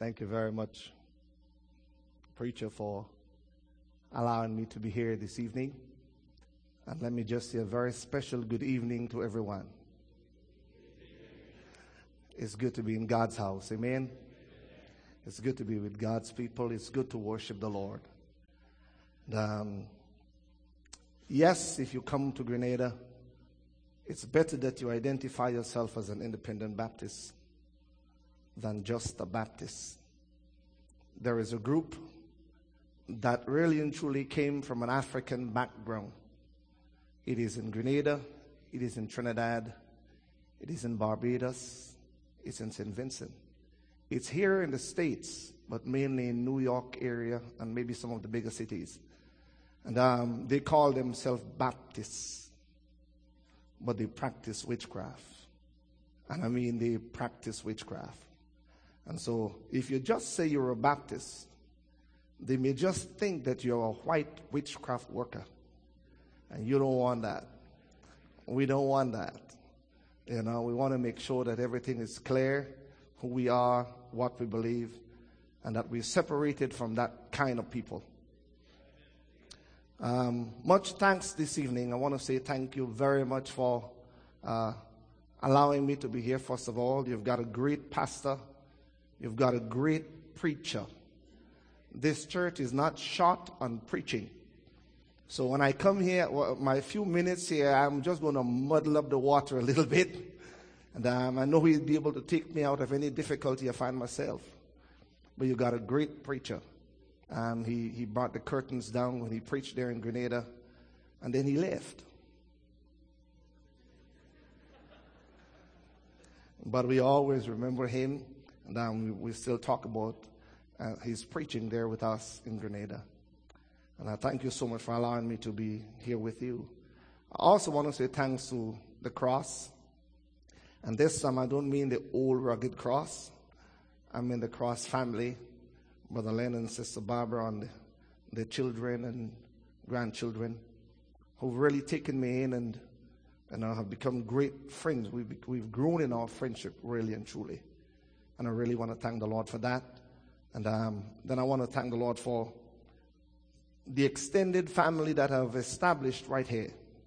Thank you very much, preacher, for allowing me to be here this evening. And let me just say a very special good evening to everyone. It's good to be in God's house. Amen. It's good to be with God's people. It's good to worship the Lord. Yes, if you come to Grenada, it's better that you identify yourself as an independent Baptist than just a Baptist. There is a group that really and truly came from an African background. It is in Grenada, it is in Trinidad, it is in Barbados, it's in St. Vincent. It's here in the States, but mainly in New York area and maybe some of the bigger cities. And they call themselves Baptists, but they practice witchcraft. And I mean they practice witchcraft. And so if you just say you're a Baptist, they may just think that you're a white witchcraft worker. And you don't want that. We don't want that. You know, we want to make sure that everything is clear, who we are, what we believe, and that we're separated from that kind of people. Much thanks this evening. I want to say thank you very much for allowing me to be here. First of all, you've got a great pastor. You've got a great preacher. This church is not short on preaching. So when I come here, my few minutes here, I'm just going to muddle up the water a little bit. And I know he'll be able to take me out of any difficulty I find myself. But you got a great preacher. He brought the curtains down when he preached there in Grenada. And then he left. But we always remember him. And we still talk about his preaching there with us in Grenada. And I thank you so much for allowing me to be here with you. I also want to say thanks to the cross. And this time I don't mean the old rugged cross. I mean the cross family, Brother Len and Sister Barbara and the children and grandchildren who've really taken me in and have become great friends. We've grown in our friendship really and truly. And I really want to thank the Lord for that. And then I want to thank the Lord for the extended family that I've established right here.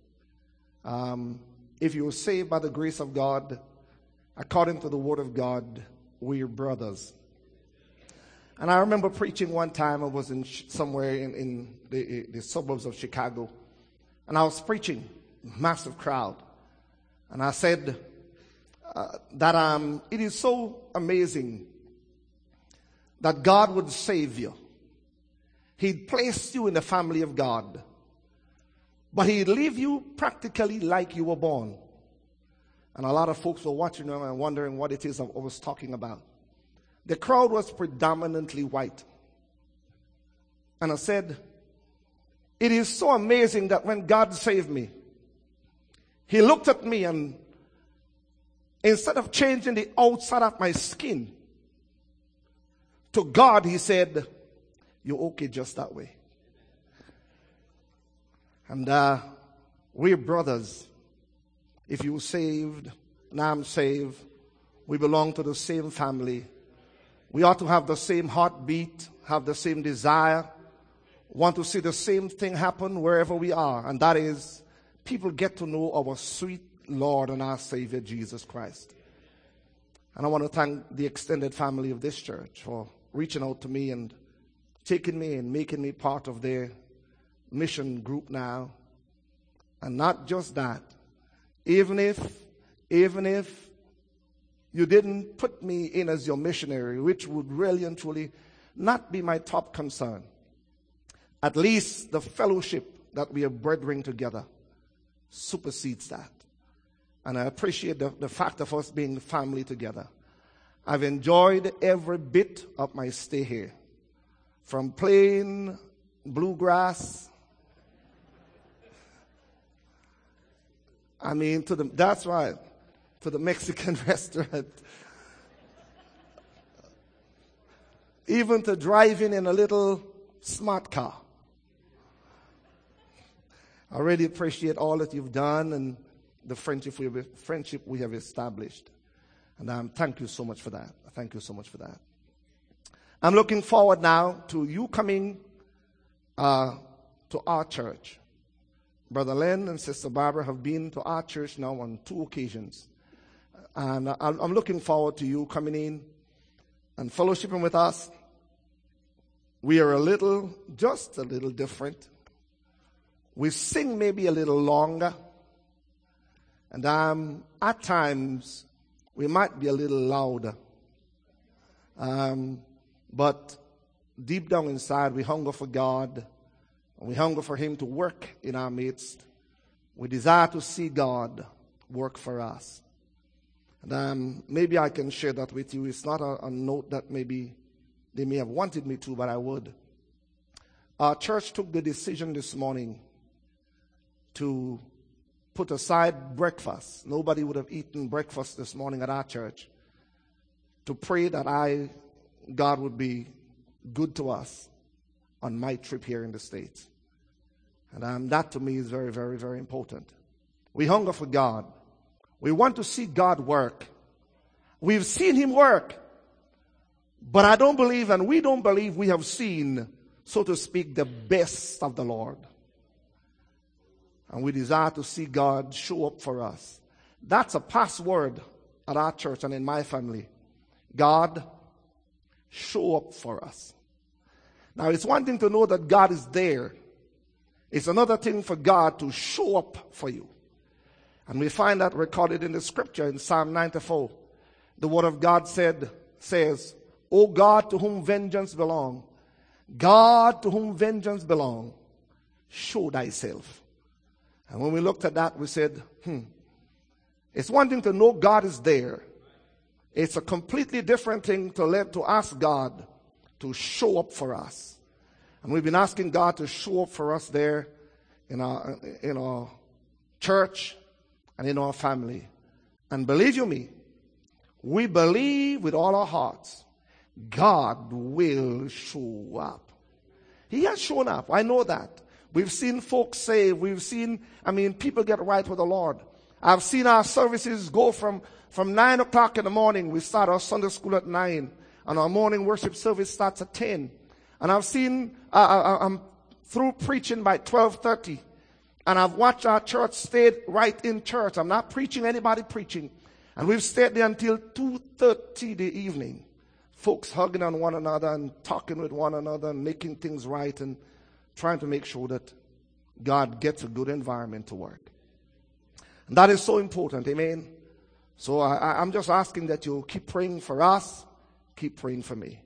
If you were saved by the grace of God, according to the word of God, we're brothers. And I remember preaching one time. I was somewhere in the suburbs of Chicago. And I was preaching, massive crowd. And I said that it is so amazing that God would save you. He'd place you in the family of God. But he'd leave you practically like you were born. And a lot of folks were watching them and wondering what it is I was talking about. The crowd was predominantly white. And I said, it is so amazing that when God saved me, he looked at me and instead of changing the outside of my skin, to God, he said, you're okay just that way. And we're brothers. If you're saved, and I'm saved, we belong to the same family. We ought to have the same heartbeat, have the same desire, want to see the same thing happen wherever we are. And that is, people get to know our sweet Lord and our Savior, Jesus Christ. And I want to thank the extended family of this church for reaching out to me and taking me and making me part of their mission group now. And not just that, even if you didn't put me in as your missionary, which would really and truly not be my top concern, at least the fellowship that we are brethren together supersedes that. And I appreciate the fact of us being family together. I've enjoyed every bit of my stay here. From playing bluegrass, that's right, to the Mexican restaurant, even to driving in a little smart car. I really appreciate all that you've done and the friendship we have established. And thank you so much for that. Thank you so much for that. I'm looking forward now to you coming to our church. Brother Len and Sister Barbara have been to our church now on 2 occasions. And I'm looking forward to you coming in and fellowshipping with us. We are just a little different. We sing maybe a little longer. And at times, we might be a little louder. But deep down inside, we hunger for God. And we hunger for Him to work in our midst. We desire to see God work for us. And maybe I can share that with you. It's not a note that maybe they may have wanted me to, but I would. Our church took the decision this morning to put aside breakfast. Nobody would have eaten breakfast this morning at our church. To pray that God would be good to us on my trip here in the States. And that to me is very, very, very important. We hunger for God. We want to see God work. We've seen Him work. But I don't believe, and we don't believe we have seen, so to speak, the best of the Lord. And we desire to see God show up for us. That's a password at our church and in my family. God, show up for us. Now, it's one thing to know that God is there. It's another thing for God to show up for you. And we find that recorded in the scripture in Psalm 94. The word of God says, O God, to whom vengeance belong, God, to whom vengeance belong, show thyself. And when we looked at that, we said, it's one thing to know God is there. It's a completely different thing to ask God to show up for us. And we've been asking God to show up for us there in our church and in our family. And believe you me, we believe with all our hearts, God will show up. He has shown up. I know that. We've seen folks saved. We've seen, people get right with the Lord. I've seen our services go from 9 o'clock in the morning. We start our Sunday school at 9. And our morning worship service starts at 10. And I've seen, I'm through preaching by 12:30. And I've watched our church stay right in church. I'm not preaching, anybody preaching. And we've stayed there until 2:30 the evening. Folks hugging on one another and talking with one another and making things right and trying to make sure that God gets a good environment to work. And that is so important, amen? So I'm just asking that you keep praying for us, keep praying for me.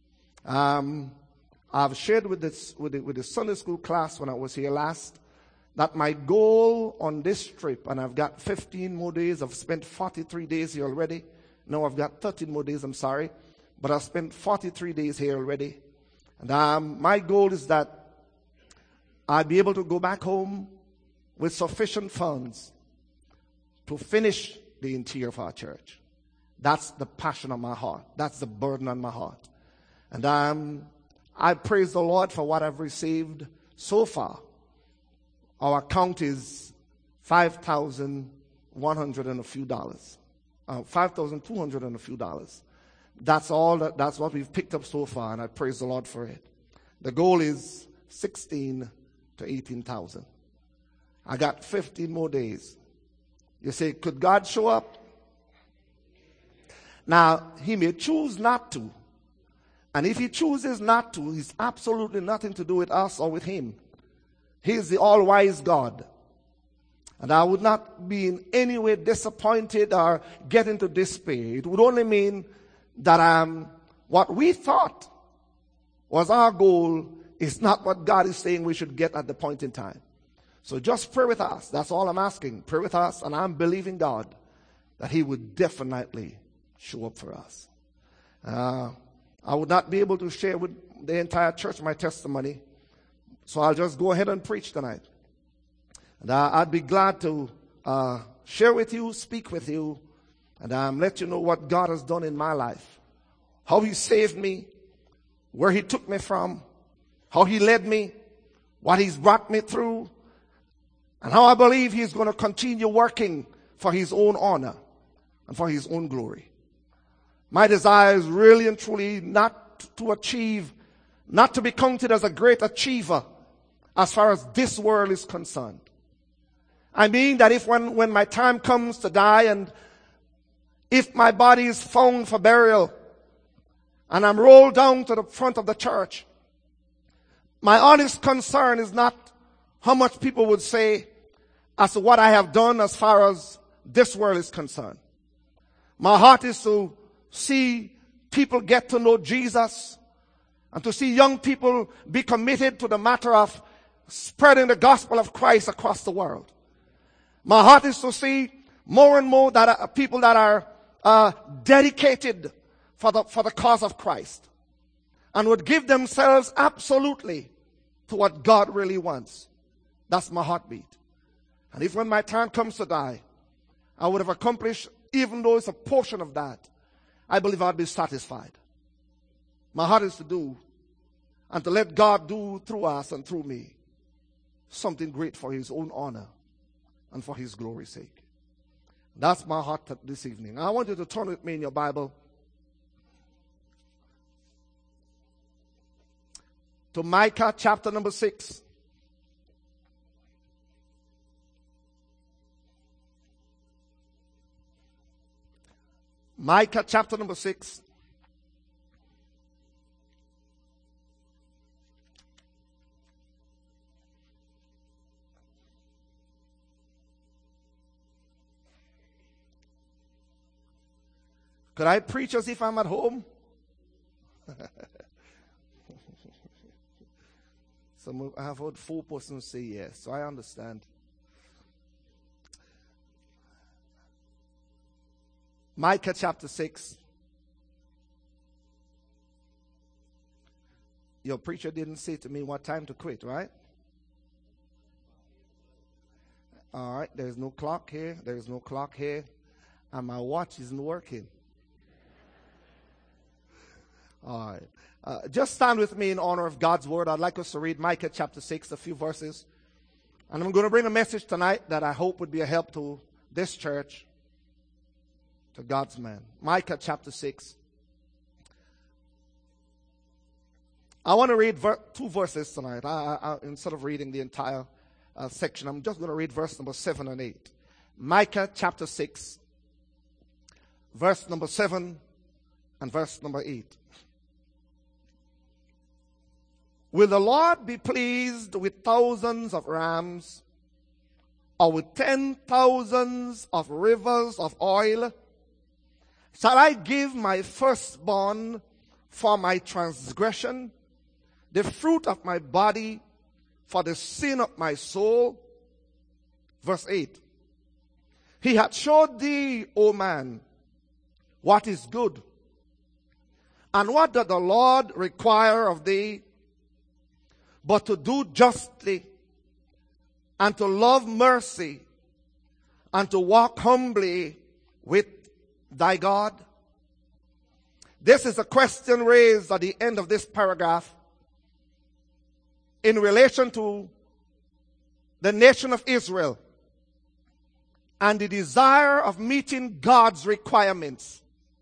I've shared with the Sunday school class when I was here last that my goal on this trip, and I've got 15 more days, I've spent 43 days here already. No, I've got 13 more days, I'm sorry. But I've spent 43 days here already. And my goal is that I'll be able to go back home with sufficient funds to finish the interior of our church. That's the passion of my heart. That's the burden on my heart. And I praise the Lord for what I've received so far. Our account is $5,100 and a few dollars. $5,200 and a few dollars. That's what we've picked up so far, and I praise the Lord for it. The goal is 16 to 18,000. I got 15 more days. You say, could God show up? Now, He may choose not to. And if He chooses not to, it's absolutely nothing to do with us or with Him. He is the all-wise God. And I would not be in any way disappointed or get into despair. It would only mean that what we thought was our goal is not what God is saying we should get at the point in time. So just pray with us. That's all I'm asking. Pray with us, and I'm believing God that He would definitely show up for us. I would not be able to share with the entire church my testimony, so I'll just go ahead and preach tonight. And I'd be glad to share with you, speak with you, and let you know what God has done in my life. How He saved me, where He took me from, how He led me, what He's brought me through, and how I believe He's going to continue working for His own honor and for His own glory. My desire is really and truly not to achieve, not to be counted as a great achiever as far as this world is concerned. I mean that if when my time comes to die, and if my body is found for burial and I'm rolled down to the front of the church, my honest concern is not how much people would say as to what I have done as far as this world is concerned. My heart is to see people get to know Jesus, and to see young people be committed to the matter of spreading the gospel of Christ across the world. My heart is to see more and more that people that are dedicated for the cause of Christ and would give themselves absolutely to what God really wants. That's my heartbeat. And if when my time comes to die, I would have accomplished, even though it's a portion of that, I believe I'd be satisfied. My heart is to do and to let God do through us and through me something great for his own honor and for his glory's sake. That's my heart this evening. I want you to turn with me in your Bible to Micah chapter number 6. Micah chapter number 6. Could I preach as if I'm at home? I have heard 4 persons say yes, so I understand. Micah chapter 6. Your preacher didn't say to me what time to quit, right? All right, there's no clock here. There's no clock here. And my watch isn't working. All right. Just stand with me in honor of God's word. I'd like us to read Micah chapter 6, a few verses. And I'm going to bring a message tonight that I hope would be a help to this church, to God's man. Micah chapter 6. I want to read 2 verses tonight. Instead of reading the entire section, I'm just going to read verse number 7 and 8. Micah chapter 6, verse number 7 and verse number 8. Will the Lord be pleased with thousands of rams, or with 10,000s of rivers of oil? Shall I give my firstborn for my transgression, the fruit of my body for the sin of my soul? Verse 8. He hath showed thee, O man, what is good. And what doth the Lord require of thee? But to do justly, and to love mercy, and to walk humbly with thy God. This is a question raised at the end of this paragraph in relation to the nation of Israel and the desire of meeting God's requirements.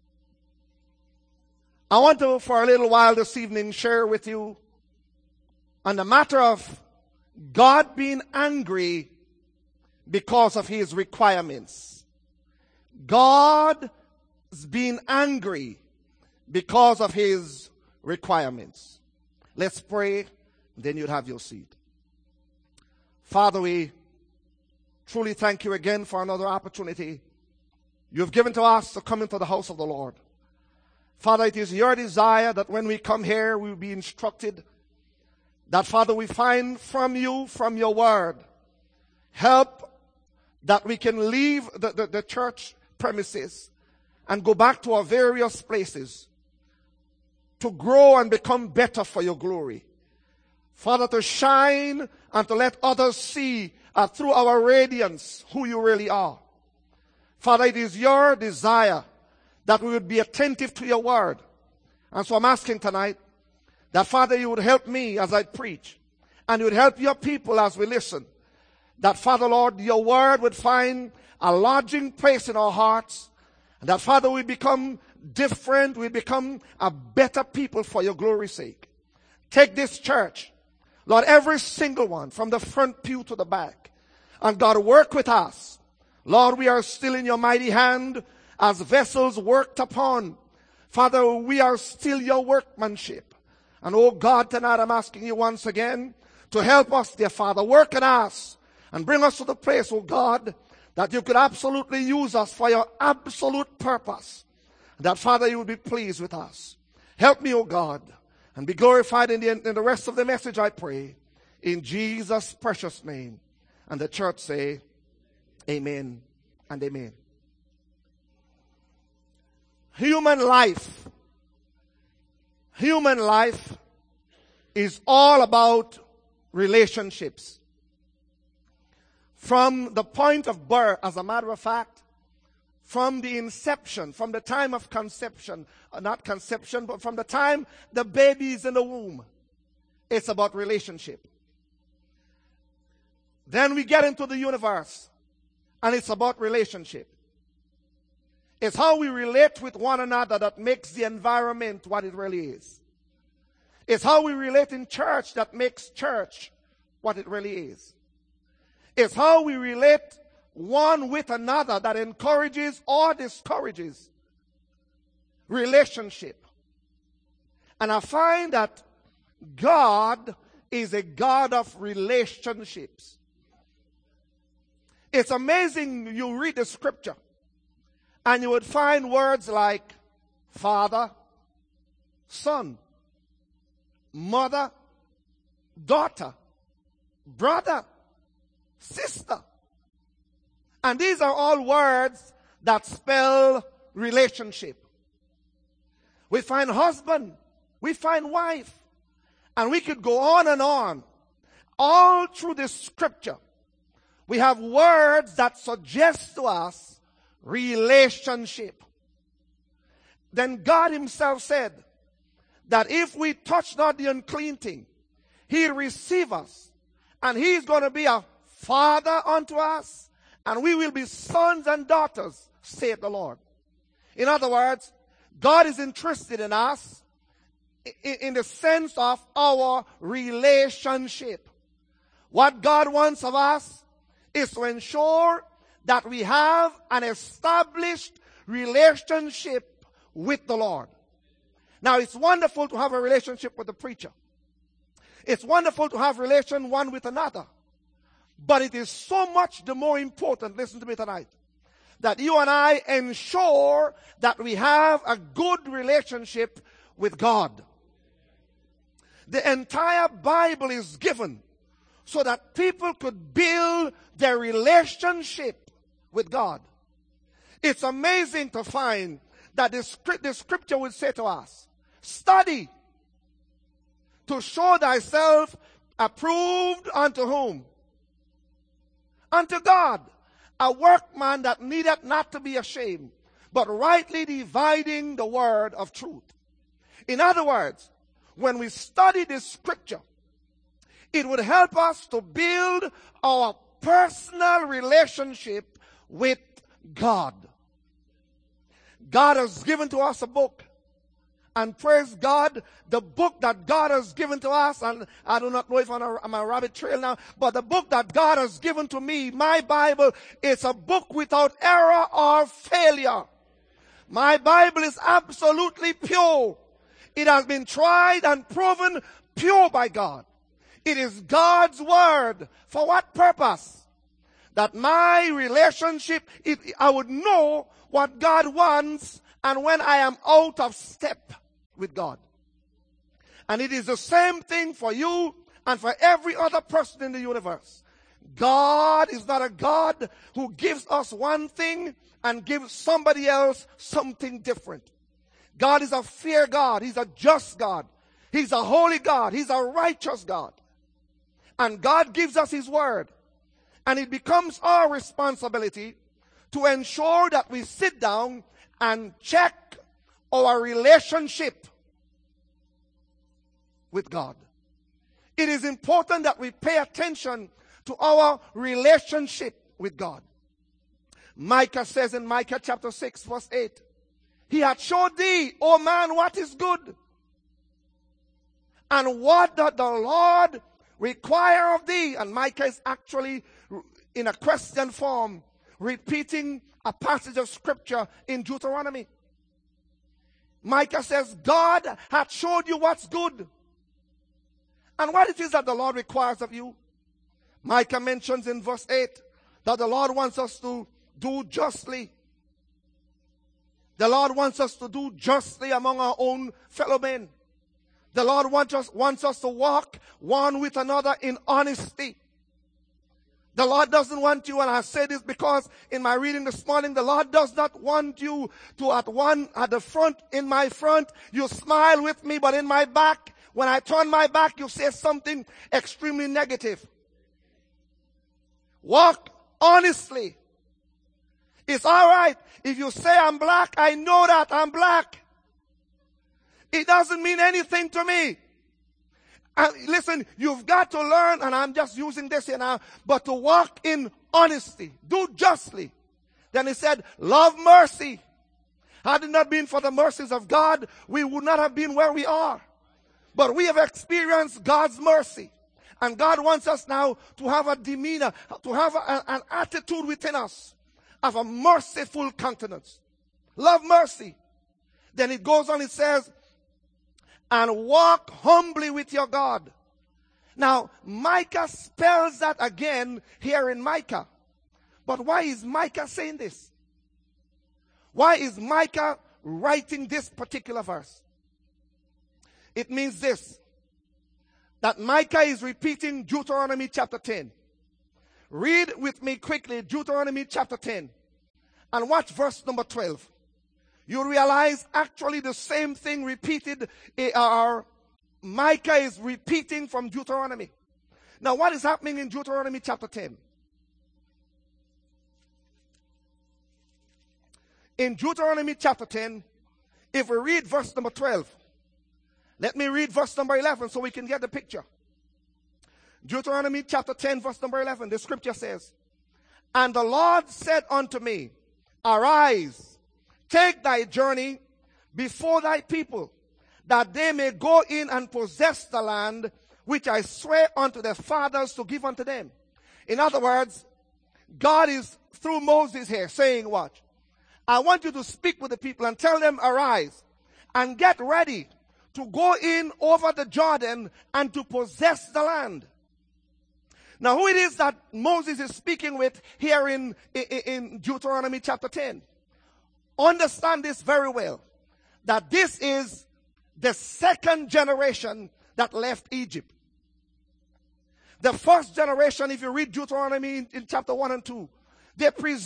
I want to, for a little while this evening, share with you on the matter of God being angry because of his requirements. God is being angry because of his requirements. Let's pray, then you'll have your seat. Father, we truly thank you again for another opportunity you've given to us to come into the house of the Lord. Father, it is your desire that when we come here, we will be instructed. That, Father, we find from you, from your word, help that we can leave the church premises and go back to our various places to grow and become better for your glory. Father, to shine and to let others see through our radiance who you really are. Father, it is your desire that we would be attentive to your word. And so I'm asking tonight that, Father, you would help me as I preach, and you would help your people as we listen. That, Father, Lord, your word would find a lodging place in our hearts, and that, Father, we become different. We become a better people for your glory's sake. Take this church, Lord, every single one, from the front pew to the back. And God, work with us. Lord, we are still in your mighty hand as vessels worked upon. Father, we are still your workmanship. And oh God, tonight I'm asking you once again to help us, dear Father. Work in us and bring us to the place, oh God, that you could absolutely use us for your absolute purpose. That, Father, you would be pleased with us. Help me, oh God, and be glorified in the rest of the message, I pray. In Jesus' precious name. And the church say, amen and amen. Human life is all about relationships. From the point of birth, as a matter of fact, from the inception, from the time of conception, not conception, but from the time the baby is in the womb, it's about relationship. Then we get into the universe, and it's about relationship. It's how we relate with one another that makes the environment what it really is. It's how we relate in church that makes church what it really is. It's how we relate one with another that encourages or discourages relationship. And I find that God is a God of relationships. It's amazing, you read the scripture and you would find words like father, son, mother, daughter, brother, sister. And these are all words that spell relationship. We find husband, we find wife, and we could go on and on. All through this scripture, we have words that suggest to us relationship. Then God himself said that if we touch not the unclean thing, he'll receive us. And he's going to be a father unto us. And we will be sons and daughters, saith the Lord. In other words, God is interested in us in the sense of our relationship. What God wants of us is to ensure that we have an established relationship with the Lord. Now, it's wonderful to have a relationship with the preacher. It's wonderful to have relation one with another. But it is so much the more important, listen to me tonight, that you and I ensure that we have a good relationship with God. The entire Bible is given so that people could build their relationship with God. It's amazing to find that the scripture would say to us, study to show thyself approved unto whom? Unto God, a workman that needeth not to be ashamed, but rightly dividing the word of truth. In other words, when we study this scripture, it would help us to build our personal relationship with God. God has given to us a book. And praise God, the book that God has given to us, and I do not know if I'm on a rabbit trail now, but the book that God has given to me, my Bible, is a book without error or failure. My Bible is absolutely pure. It has been tried and proven pure by God. It is God's word. For what purpose? That my relationship, I would know what God wants and when I am out of step with God. And it is the same thing for you and for every other person in the universe. God is not a God who gives us one thing and gives somebody else something different. God is a fair God. He's a just God. He's a holy God. He's a righteous God. And God gives us his word. And it becomes our responsibility to ensure that we sit down and check our relationship with God. It is important that we pay attention to our relationship with God. Micah says in Micah chapter 6 verse 8, He had showed thee, O man, what is good. And what doth the Lord require of thee? And Micah is actually, in a question form, repeating a passage of scripture in Deuteronomy. Micah says, God hath showed you what's good. And what it is that the Lord requires of you. Micah mentions in verse 8 that the Lord wants us to do justly. The Lord wants us to do justly among our own fellow men. The Lord wants us to walk one with another in honesty. The Lord doesn't want you, and I say this because in my reading this morning, the Lord does not want you to at the front, in my front, you smile with me, but in my back, when I turn my back, you say something extremely negative. Walk honestly. It's all right if you say I'm black, I know that I'm black. It doesn't mean anything to me. And listen, you've got to learn, and I'm just using this here now, but to walk in honesty, do justly. Then he said, love mercy. Had it not been for the mercies of God, we would not have been where we are. But we have experienced God's mercy. And God wants us now to have a demeanor, to have an attitude within us of a merciful countenance. Love mercy. Then it goes on, it says, and walk humbly with your God. Now, Micah spells that again here in Micah. But why is Micah saying this? Why is Micah writing this particular verse? It means this, that Micah is repeating Deuteronomy chapter 10. Read with me quickly Deuteronomy chapter 10 and watch verse number 12. You realize actually the same thing repeated, Micah is repeating from Deuteronomy. Now what is happening in Deuteronomy chapter 10? In Deuteronomy chapter 10, if we read verse number 12, let me read verse number 11 so we can get the picture. Deuteronomy chapter 10 verse number 11, the scripture says, and the Lord said unto me, arise, take thy journey before thy people, that they may go in and possess the land which I swear unto their fathers to give unto them. In other words, God is through Moses here saying what? I want you to speak with the people and tell them, arise and get ready to go in over the Jordan and to possess the land. Now who it is that Moses is speaking with here in Deuteronomy chapter 10? Understand this very well, that this is the second generation that left Egypt. The first generation, if you read Deuteronomy in chapter 1 and 2, they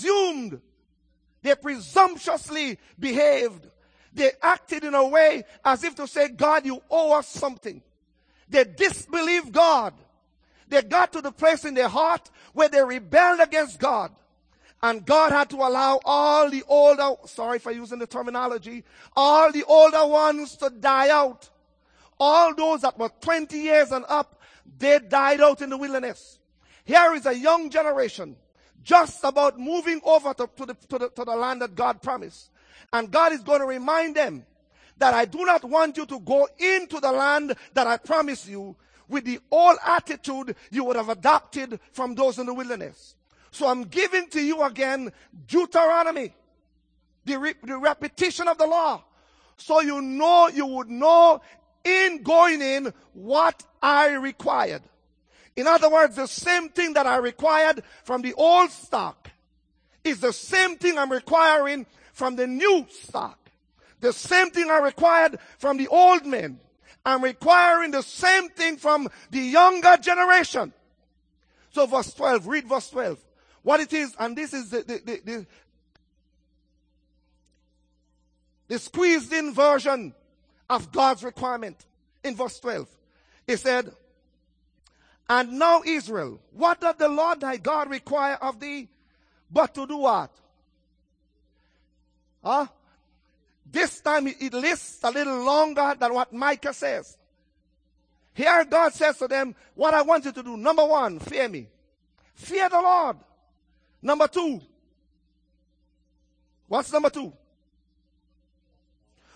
presumptuously behaved. They acted in a way as if to say, God, you owe us something. They disbelieved God. They got to the place in their heart where they rebelled against God. And God had to allow all the older, sorry for using the terminology, all the older ones to die out. All those that were 20 years and up, they died out in the wilderness. Here is a young generation just about moving over to the land that God promised. And God is going to remind them that I do not want you to go into the land that I promised you with the old attitude you would have adopted from those in the wilderness. So I'm giving to you again Deuteronomy, the repetition of the law. So you would know in going in what I required. In other words, the same thing that I required from the old stock is the same thing I'm requiring from the new stock. The same thing I required from the old men. I'm requiring the same thing from the younger generation. So verse 12, read verse 12. What it is, and this is the squeezed in version of God's requirement. In verse 12, he said, and now Israel, what doth the Lord thy God require of thee, but to do what? This time it lists a little longer than what Micah says. Here God says to them, what I want you to do. Number one, fear me. Fear the Lord. Number two. What's number two?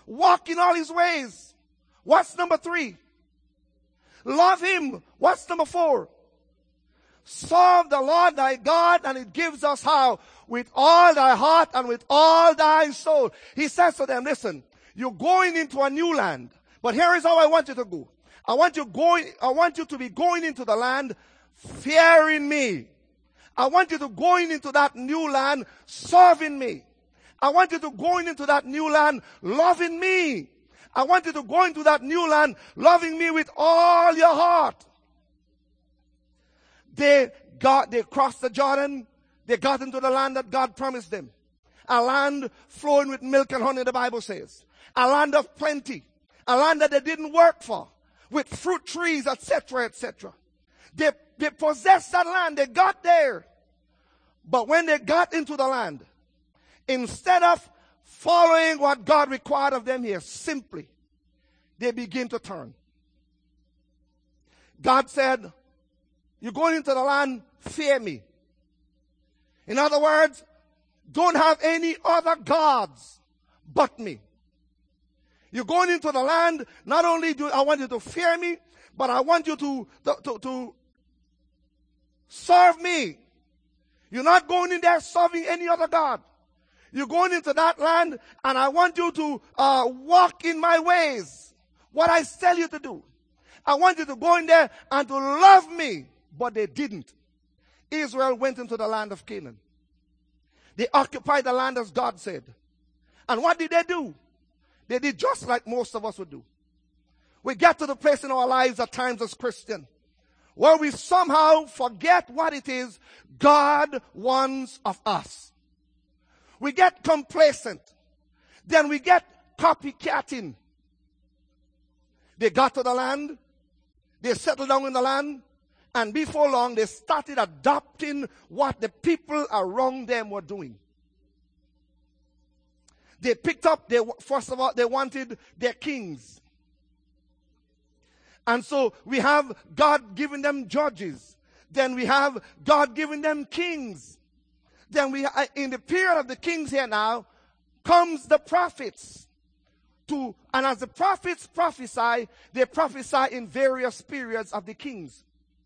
Walk in all his ways. What's number 3? Love him. What's number 4? Serve the Lord thy God, and it gives us how? With all thy heart and with all thy soul. He says to them, listen, you're going into a new land, but here is how I want you to go. I want you to be going into the land fearing me. I want you to going into that new land serving me. I want you to going into that new land loving me. I want you to go into that new land loving me with all your heart. They crossed the Jordan. They got into the land that God promised them. A land flowing with milk and honey, the Bible says. A land of plenty. A land that they didn't work for. With fruit trees, etc., etc. They possessed that land. They got there. But when they got into the land, instead of following what God required of them here, simply, they begin to turn. God said, you're going into the land, fear me. In other words, don't have any other gods but me. You're going into the land, not only do I want you to fear me, but I want you to serve me. You're not going in there serving any other God. You're going into that land, and I want you to walk in my ways. What I tell you to do. I want you to go in there and to love me. But they didn't. Israel went into the land of Canaan. They occupied the land as God said. And what did they do? They did just like most of us would do. We get to the place in our lives at times as Christians where we somehow forget what it is God wants of us. We get complacent. Then we get copycatting. They got to the land. They settled down in the land. And before long, they started adopting what the people around them were doing. They picked up, first of all, they wanted their kings. And so we have God giving them judges. Then we have God giving them kings. Then in the period of the kings here now, comes the prophets. And as the prophets prophesy, they prophesy in various periods of the kings.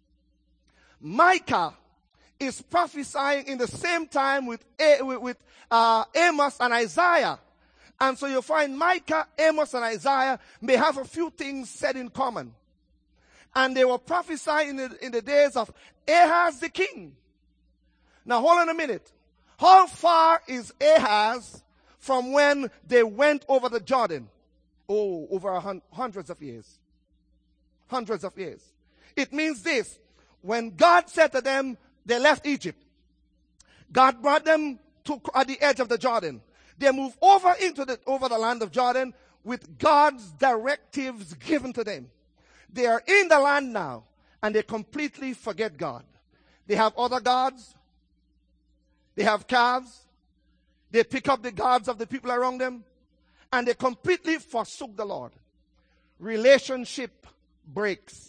Micah is prophesying in the same time with Amos and Isaiah. And so you find Micah, Amos, and Isaiah may have a few things said in common. And they were prophesying in the days of Ahaz the king. Now hold on a minute. How far is Ahaz from when they went over the Jordan? Oh, over hundreds of years. Hundreds of years. It means this. When God said to them, they left Egypt. God brought them at the edge of the Jordan. They moved over the land of Jordan with God's directives given to them. They are in the land now, and they completely forget God. They have other gods. They have calves. They pick up the gods of the people around them, and they completely forsook the Lord. Relationship breaks.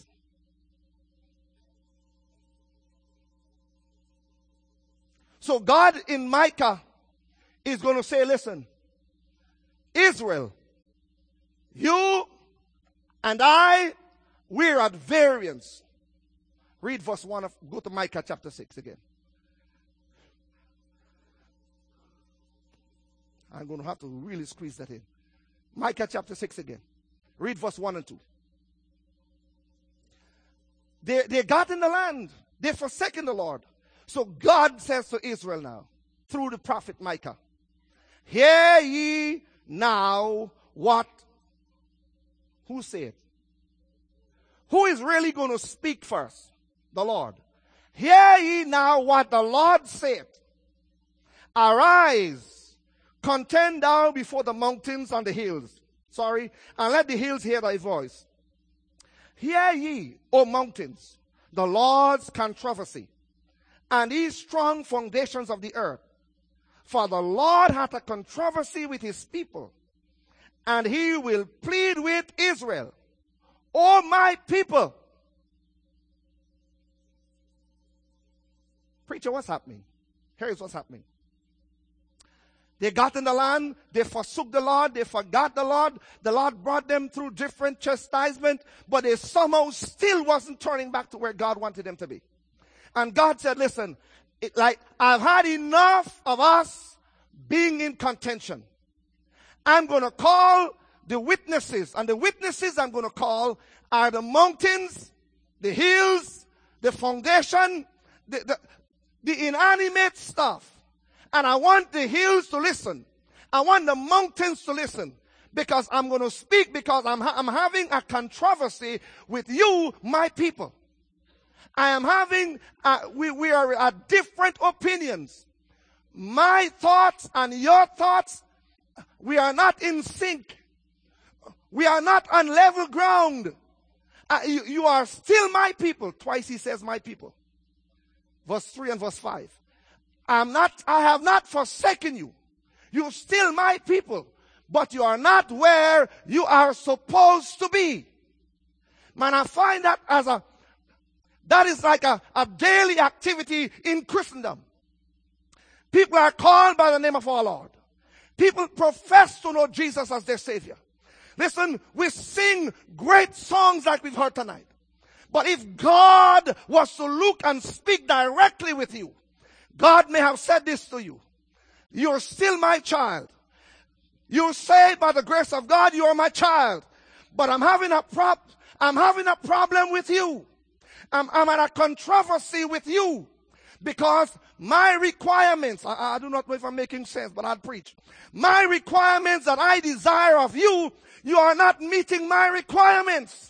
So God in Micah is going to say, listen, Israel, you and I, we're at variance. Read verse 1 go to Micah chapter 6 again. I'm going to have to really squeeze that in. Micah chapter 6 again. Read verse 1 and 2. They got in the land. They forsaken the Lord. So God says to Israel now, through the prophet Micah, hear ye now what, who said? Who is really going to speak first? The Lord. Hear ye now what the Lord said. Arise, contend thou before the mountains and the hills. And let the hills hear thy voice. Hear ye, O mountains, the Lord's controversy, and ye strong foundations of the earth. For the Lord hath a controversy with his people, and he will plead with Israel. O my people. Preacher, what's happening? Here's what's happening. They got in the land, they forsook the Lord, they forgot the Lord. The Lord brought them through different chastisement, but they somehow still wasn't turning back to where God wanted them to be. And God said, listen, I've had enough of us being in contention. I'm going to call the witnesses, and the witnesses I'm going to call are the mountains, the hills, the foundation, the inanimate stuff. And I want the hills to listen. I want the mountains to listen. Because I'm going to speak, because I'm having a controversy with you, my people. I am having, we are at different opinions. My thoughts and your thoughts, we are not in sync. We are not on level ground. You are still my people. Twice he says my people. Verse 3 and verse 5. I have not forsaken you. You're still my people, but you are not where you are supposed to be. Man, I find that that is like a daily activity in Christendom. People are called by the name of our Lord. People profess to know Jesus as their Savior. Listen, we sing great songs like we've heard tonight. But if God was to look and speak directly with you, God may have said this to you. You're still my child. You're saved by the grace of God. You are my child. But I'm having a problem with you. I'm at a controversy with you. Because my requirements, I do not know if I'm making sense, but I'll preach. My requirements that I desire of you, you are not meeting my requirements.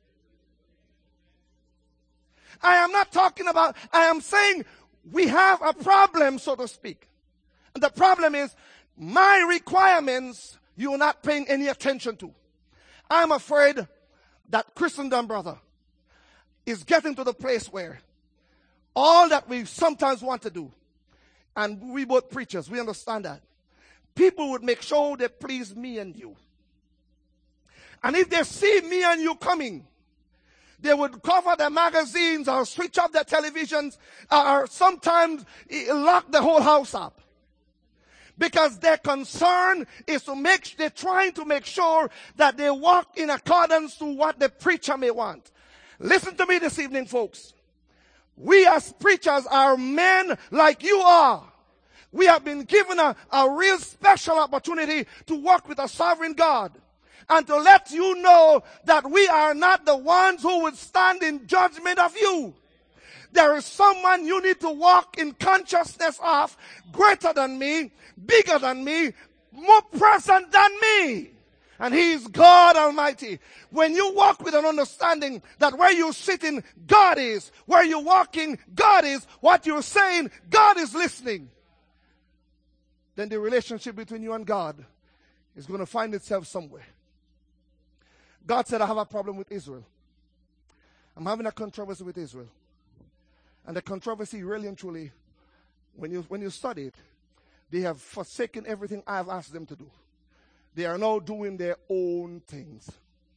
I am not talking about, I am saying we have a problem, so to speak. And the problem is my requirements you're not paying any attention to. I'm afraid that Christendom, brother, is getting to the place where all that we sometimes want to do, and we both preachers, we understand that, people would make sure they please me and you. And if they see me and you coming, they would cover their magazines or switch off their televisions or sometimes lock the whole house up. Because their concern is they're trying to make sure that they walk in accordance to what the preacher may want. Listen to me this evening, folks. We as preachers are men like you are. We have been given a real special opportunity to work with a sovereign God. And to let you know that we are not the ones who would stand in judgment of you. There is someone you need to walk in consciousness of, greater than me, bigger than me, more present than me. And he is God Almighty. When you walk with an understanding that where you're sitting, God is. Where you're walking, God is. What you're saying, God is listening. Then the relationship between you and God is going to find itself somewhere. God said, I have a problem with Israel. I'm having a controversy with Israel. And the controversy really and truly, when you study it, they have forsaken everything I have asked them to do. They are now doing their own things.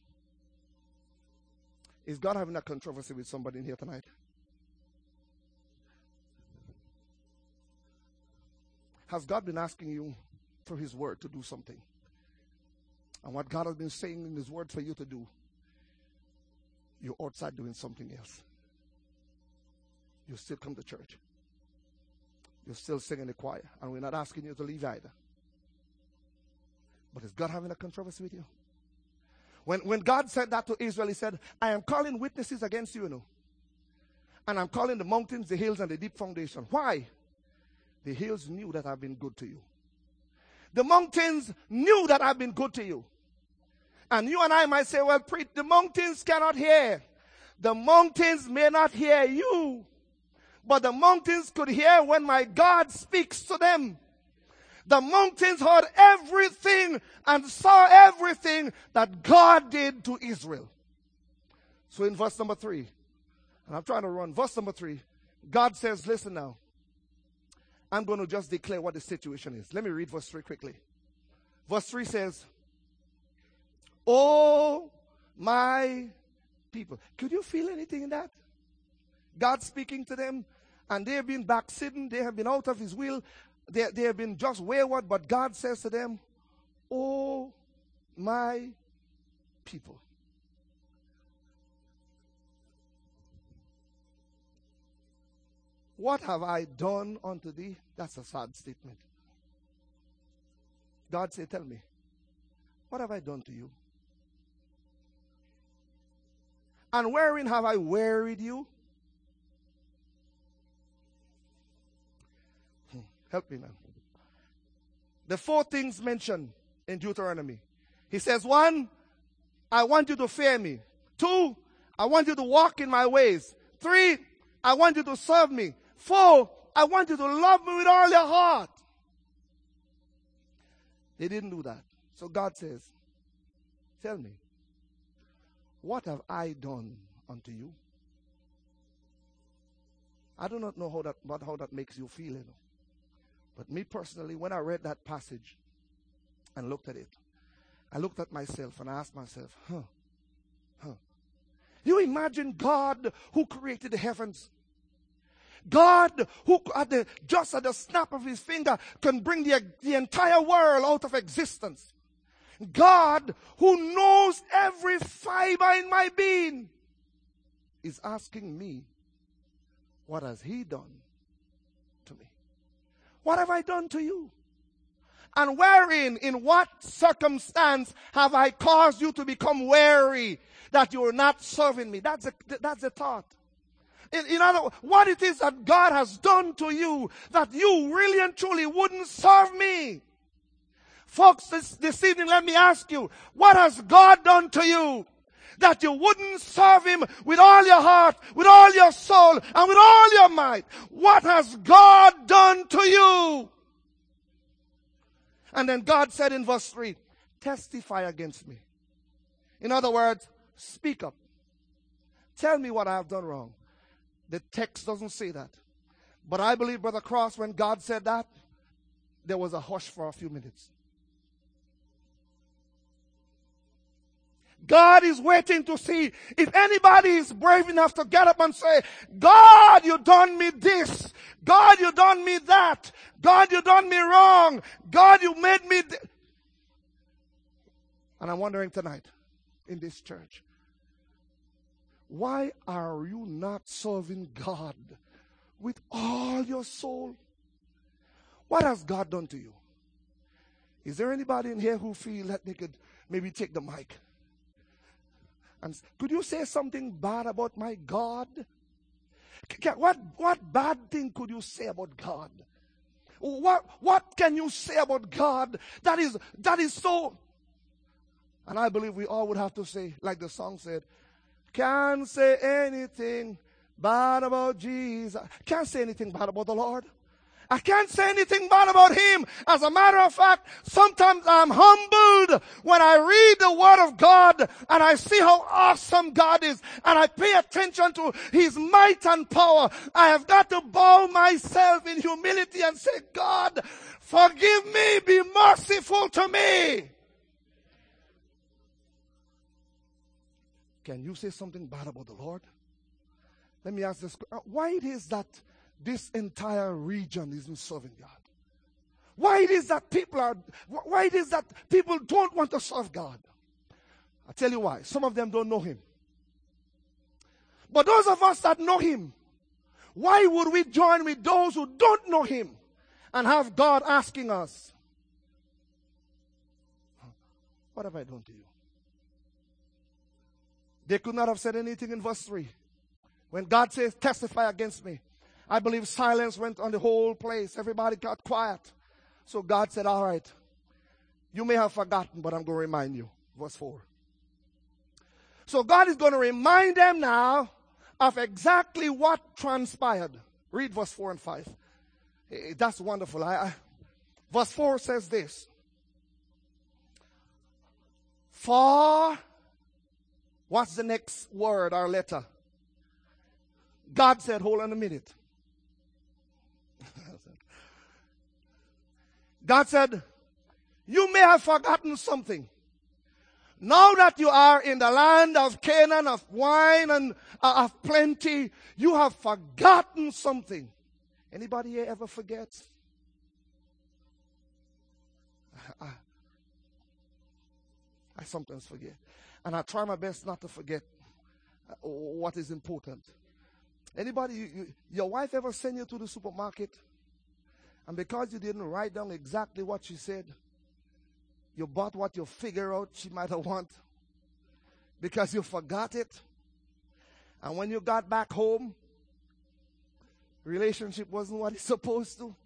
Is God having a controversy with somebody in here tonight? Has God been asking you through his word to do something? And what God has been saying in his word for you to do, you're outside doing something else. You still come to church. You're still singing the choir. And we're not asking you to leave either. But is God having a controversy with you? When God said that to Israel, he said, I am calling witnesses against you, And I'm calling the mountains, the hills, and the deep foundation. Why? The hills knew that I've been good to you. The mountains knew that I've been good to you. And you and I might say, well, the mountains cannot hear. The mountains may not hear you. But the mountains could hear when my God speaks to them. The mountains heard everything and saw everything that God did to Israel. So in verse number 3, and I'm trying to run, verse number 3, God says, listen now. I'm going to just declare what the situation is. Let me read verse 3 quickly. Verse 3 says, oh, my people. Could you feel anything in that? God speaking to them, and they have been backslidden. They have been out of his will. They have been just wayward, but God says to them, "Oh, my people." What have I done unto thee? That's a sad statement. God said, tell me, what have I done to you? And wherein have I wearied you? Help me, man. The 4 things mentioned in Deuteronomy. He says, 1, I want you to fear me. 2, I want you to walk in my ways. 3, I want you to serve me. 4, I want you to love me with all your heart. They didn't do that. So God says, tell me, what have I done unto you? I do not know how that makes you feel, But me personally, when I read that passage and looked at it, I looked at myself and I asked myself, You imagine God who created the heavens? God who just at the snap of his finger can bring the entire world out of existence. God who knows every fiber in my being is asking me, what has he done to me? What have I done to you? And wherein, in what circumstance have I caused you to become weary that you are not serving me? That's the thought. In other words, what it is that God has done to you that you really and truly wouldn't serve me. Folks, this evening, let me ask you, what has God done to you that you wouldn't serve him with all your heart, with all your soul, and with all your might? What has God done to you? And then God said in verse 3, testify against me. In other words, speak up. Tell me what I have done wrong. The text doesn't say that. But I believe, Brother Cross, when God said that, there was a hush for a few minutes. God is waiting to see if anybody is brave enough to get up and say, God, you done me this. God, you done me that. God, you done me wrong. God, you made me. And I'm wondering tonight in this church, why are you not serving God with all your soul? What has God done to you? Is there anybody in here who feel that they could maybe take the mic? And could you say something bad about my God? What bad thing could you say about God? What can you say about God that is so? And I believe we all would have to say, like the song said, can't say anything bad about Jesus. Can't say anything bad about the Lord. I can't say anything bad about him. As a matter of fact, sometimes I'm humbled when I read the word of God and I see how awesome God is and I pay attention to his might and power. I have got to bow myself in humility and say, God, forgive me, be merciful to me. Can you say something bad about the Lord? Let me ask this. Why it is that this entire region isn't serving God? Why it is that people don't want to serve God? I'll tell you why. Some of them don't know him. But those of us that know him, why would we join with those who don't know him and have God asking us, what have I done to you? They could not have said anything in verse 3. When God says, testify against me, I believe silence went on the whole place. Everybody got quiet. So God said, all right, you may have forgotten, but I'm going to remind you. Verse 4. So God is going to remind them now of exactly what transpired. Read verse 4 and 5. That's wonderful. Verse 4 says this. For, what's the next word or letter? God said, hold on a minute. God said, you may have forgotten something. Now that you are in the land of Canaan, of wine and of plenty, you have forgotten something. Anybody here ever forgets? sometimes forget. And I try my best not to forget what is important. Anybody, your wife ever send you to the supermarket, and because you didn't write down exactly what she said, you bought what you figure out she might have want because you forgot it? And when you got back home, relationship wasn't what it's supposed to.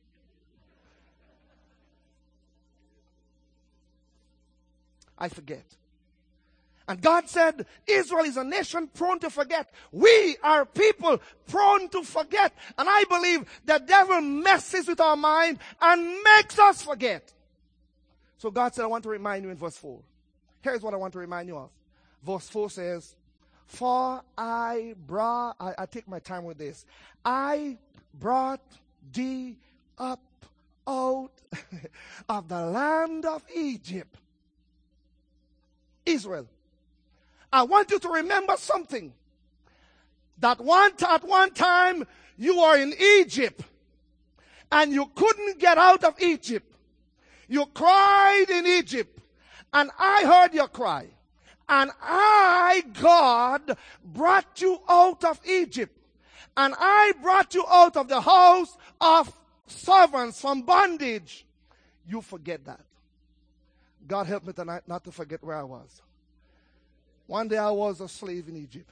I forget. And God said, Israel is a nation prone to forget. We are people prone to forget. And I believe the devil messes with our mind and makes us forget. So God said, I want to remind you in verse 4. Here's what I want to remind you of. Verse 4 says, for I take my time with this. I brought thee up out of the land of Egypt. Israel. I want you to remember something. That at one time you were in Egypt and you couldn't get out of Egypt. You cried in Egypt and I heard your cry. And I, God, brought you out of Egypt. And I brought you out of the house of servants from bondage. You forget that. God help me tonight not to forget where I was. One day I was a slave in Egypt.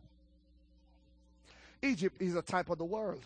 Egypt is a type of the world.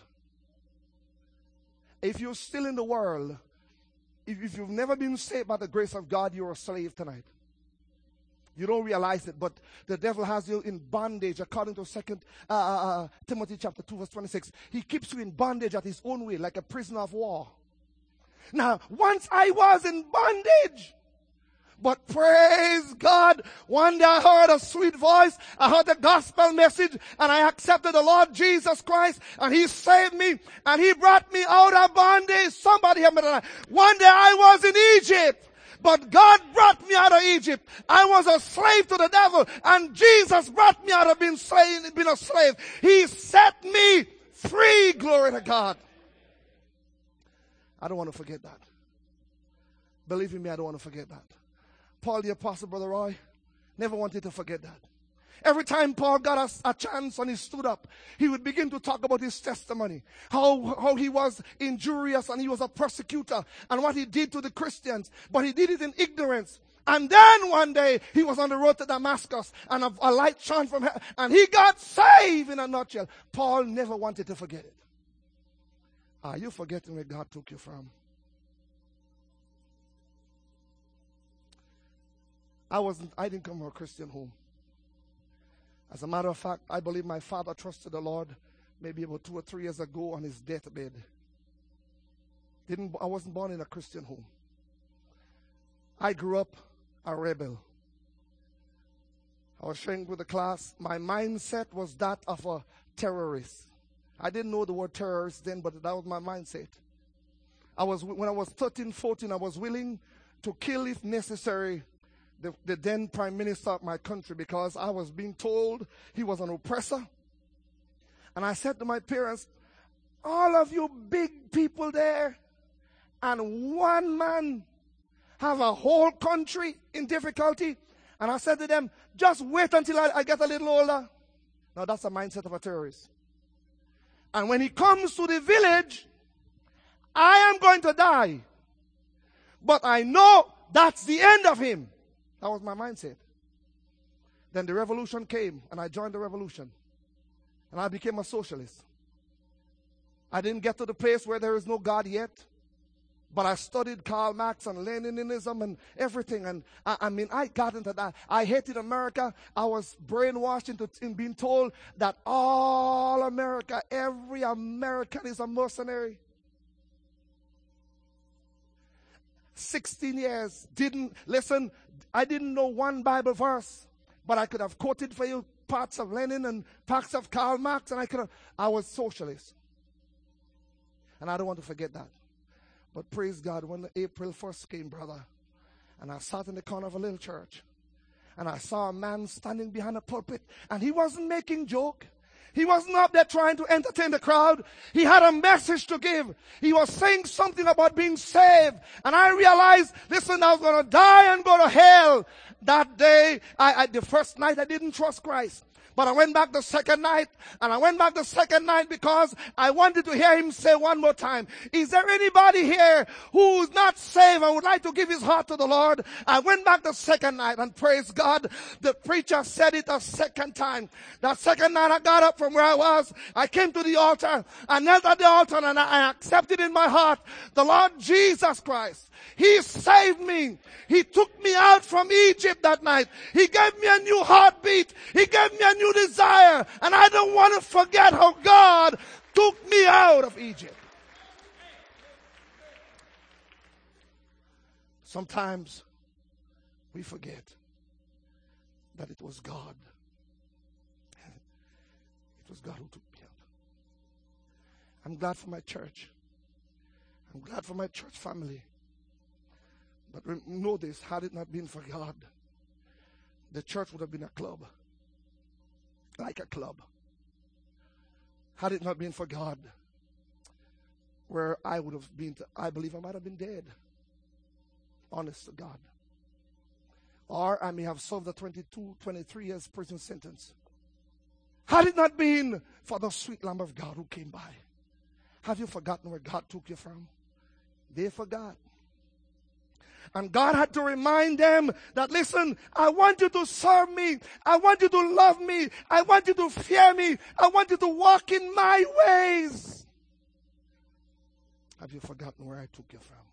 If you're still in the world, if you've never been saved by the grace of God, you're a slave tonight. You don't realize it, but the devil has you in bondage according to 2 Timothy chapter 2 verse 26. He keeps you in bondage at his own will, like a prisoner of war. Now, once I was in bondage, but praise God, one day I heard a sweet voice, I heard the gospel message, and I accepted the Lord Jesus Christ, and He saved me, and He brought me out of bondage. Somebody help me tonight. One day I was in Egypt, but God brought me out of Egypt. I was a slave to the devil, and Jesus brought me out of being a slave. He set me free, glory to God. I don't want to forget that. Believe in me, I don't want to forget that. Paul the Apostle, Brother Roy, never wanted to forget that. Every time Paul got a chance and he stood up, he would begin to talk about his testimony. How he was injurious and he was a persecutor and what he did to the Christians. But he did it in ignorance. And then one day he was on the road to Damascus and a light shone from heaven and he got saved in a nutshell. Paul never wanted to forget it. Are you forgetting where God took you from? I didn't come from a Christian home. As a matter of fact, I believe my father trusted the Lord maybe about 2 or 3 years ago on his deathbed. I wasn't born in a Christian home. I grew up a rebel. I was sharing with the class. My mindset was that of a terrorist. I didn't know the word terrorist then, but that was my mindset. When I was 13, 14, I was willing to kill if necessary the then prime minister of my country because I was being told he was an oppressor. And I said to my parents, all of you big people there and one man have a whole country in difficulty. And I said to them, just wait until I get a little older. Now that's the mindset of a terrorist. And when he comes to the village, I am going to die. But I know that's the end of him. That was my mindset. Then the revolution came and I joined the revolution. And I became a socialist. I didn't get to the place where there is no God yet. But I studied Karl Marx and Leninism and everything. And I got into that. I hated America. I was brainwashed in being told that all America, every American is a mercenary. 16 years. I didn't know one Bible verse. But I could have quoted for you parts of Lenin and parts of Karl Marx. And I was socialist. And I don't want to forget that. But praise God, when April 1st came, brother, and I sat in the corner of a little church, and I saw a man standing behind a pulpit, and he wasn't making joke. He wasn't up there trying to entertain the crowd. He had a message to give. He was saying something about being saved. And I realized, listen, I was going to die and go to hell. That day, the first night I didn't trust Christ. But I went back the second night, and I went back the second night because I wanted to hear him say one more time, is there anybody here who's not saved and would like to give his heart to the Lord? I went back the second night, and praise God, the preacher said it a second time. That second night I got up from where I was, I came to the altar, I knelt at the altar, and I accepted in my heart the Lord Jesus Christ. He saved me. He took me out from Egypt that night. He gave me a new heartbeat. He gave me a new desire. And I don't want to forget how God took me out of Egypt. Sometimes we forget that it was God. It was God who took me out. I'm glad for my church. I'm glad for my church family. But know this, had it not been for God, the church would have been a club. Like a club. Had it not been for God, where I would have been, I believe I might have been dead. Honest to God. Or I may have served a 22, 23 years prison sentence. Had it not been for the sweet Lamb of God who came by. Have you forgotten where God took you from? They forgot. And God had to remind them that, listen, I want you to serve me. I want you to love me. I want you to fear me. I want you to walk in my ways. Have you forgotten where I took you from?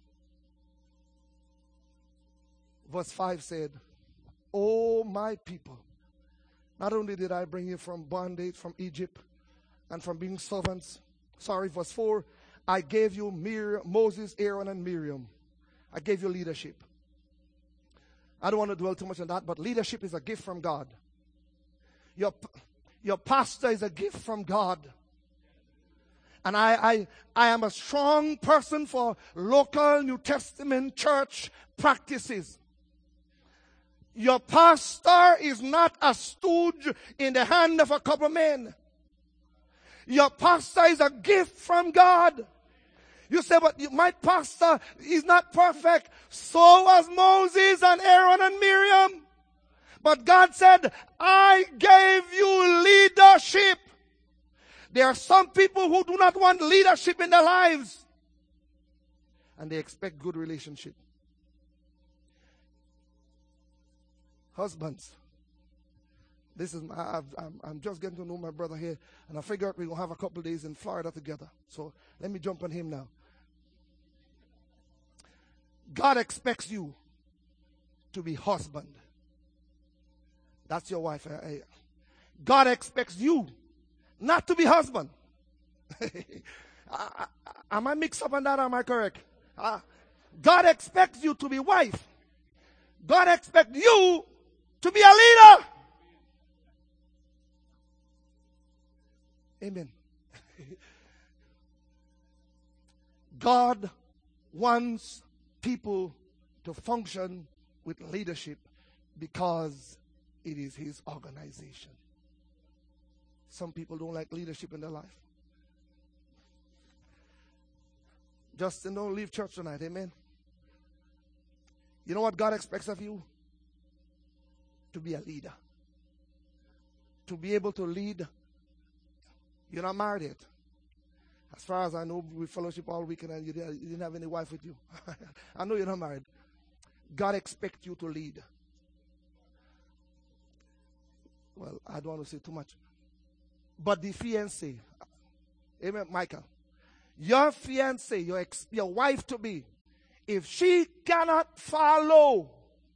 Verse 5 said, "Oh, my people, not only did I bring you from bondage, from Egypt, and from being servants." Verse 4, "I gave you Moses, Aaron, and Miriam. I gave you leadership." I don't want to dwell too much on that, but leadership is a gift from God. Your pastor is a gift from God. And I am a strong person for local New Testament church practices. Your pastor is not a stooge in the hand of a couple men. Your pastor is a gift from God. You say, but my pastor is not perfect. So was Moses and Aaron and Miriam. But God said, I gave you leadership. There are some people who do not want leadership in their lives. And they expect good relationship. Husbands. I'm just getting to know my brother here. And I figured we're going to have a couple of days in Florida together. So let me jump on him now. God expects you to be husband. That's your wife. God expects you not to be husband. Am I mixed up on that or am I correct? God expects you to be wife. God expects you to be a leader. Amen. God wants people to function with leadership because it is his organization. Some people don't like leadership in their life. Justin, don't leave church tonight. Amen. You know what God expects of you? To be a leader. To be able to lead. You're not married yet. As far as I know, we fellowship all weekend and you didn't have any wife with you. I know you're not married. God expects you to lead. Well, I don't want to say too much. But the fiancé, amen, Michael, your fiancé, your wife to be, if she cannot follow